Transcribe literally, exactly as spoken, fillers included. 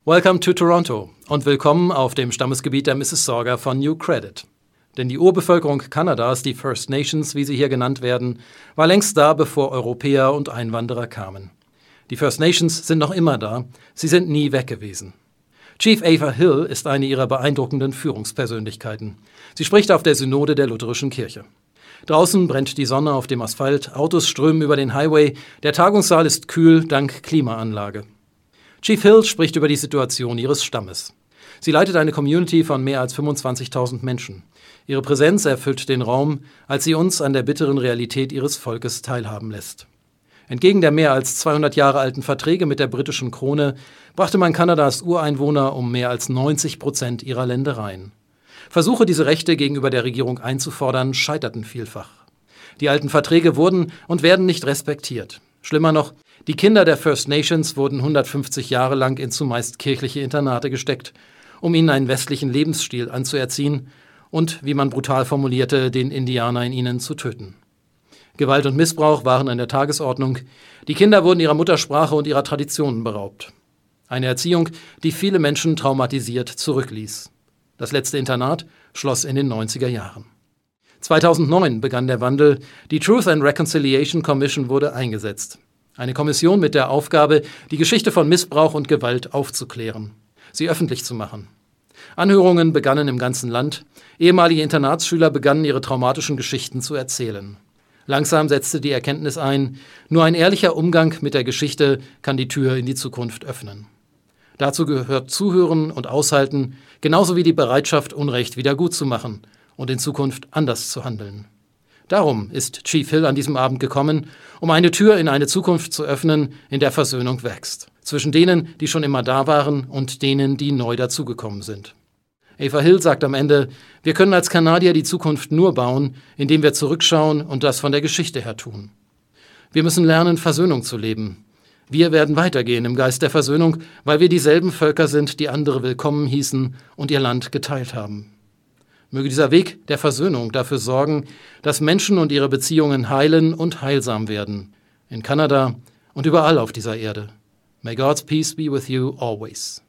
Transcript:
Welcome to Toronto und willkommen auf dem Stammesgebiet der Mississauga von New Credit. Denn die Urbevölkerung Kanadas, die First Nations, wie sie hier genannt werden, war längst da, bevor Europäer und Einwanderer kamen. Die First Nations sind noch immer da, sie sind nie weg gewesen. Chief Ava Hill ist eine ihrer beeindruckenden Führungspersönlichkeiten. Sie spricht auf der Synode der Lutherischen Kirche. Draußen brennt die Sonne auf dem Asphalt, Autos strömen über den Highway, der Tagungssaal ist kühl dank Klimaanlage. Chief Hill spricht über die Situation ihres Stammes. Sie leitet eine Community von mehr als fünfundzwanzigtausend Menschen. Ihre Präsenz erfüllt den Raum, als sie uns an der bitteren Realität ihres Volkes teilhaben lässt. Entgegen der mehr als zweihundert Jahre alten Verträge mit der britischen Krone brachte man Kanadas Ureinwohner um mehr als neunzig Prozent ihrer Ländereien. Versuche, diese Rechte gegenüber der Regierung einzufordern, scheiterten vielfach. Die alten Verträge wurden und werden nicht respektiert. Schlimmer noch, die Kinder der First Nations wurden hundertfünfzig Jahre lang in zumeist kirchliche Internate gesteckt, um ihnen einen westlichen Lebensstil anzuerziehen und, wie man brutal formulierte, den Indianer in ihnen zu töten. Gewalt und Missbrauch waren an der Tagesordnung. Die Kinder wurden ihrer Muttersprache und ihrer Traditionen beraubt. Eine Erziehung, die viele Menschen traumatisiert zurückließ. Das letzte Internat schloss in den neunziger Jahren. zweitausendneun begann der Wandel. Die Truth and Reconciliation Commission wurde eingesetzt. Eine Kommission mit der Aufgabe, die Geschichte von Missbrauch und Gewalt aufzuklären, sie öffentlich zu machen. Anhörungen begannen im ganzen Land. Ehemalige Internatsschüler begannen ihre traumatischen Geschichten zu erzählen. Langsam setzte die Erkenntnis ein, nur ein ehrlicher Umgang mit der Geschichte kann die Tür in die Zukunft öffnen. Dazu gehört Zuhören und Aushalten, genauso wie die Bereitschaft, Unrecht wiedergutzumachen und in Zukunft anders zu handeln. Darum ist Chief Hill an diesem Abend gekommen, um eine Tür in eine Zukunft zu öffnen, in der Versöhnung wächst. Zwischen denen, die schon immer da waren, und denen, die neu dazugekommen sind. Ava Hill sagt am Ende, wir können als Kanadier die Zukunft nur bauen, indem wir zurückschauen und das von der Geschichte her tun. Wir müssen lernen, Versöhnung zu leben. Wir werden weitergehen im Geist der Versöhnung, weil wir dieselben Völker sind, die andere willkommen hießen und ihr Land geteilt haben. Möge dieser Weg der Versöhnung dafür sorgen, dass Menschen und ihre Beziehungen heilen und heilsam werden. In Kanada und überall auf dieser Erde. May God's peace be with you always.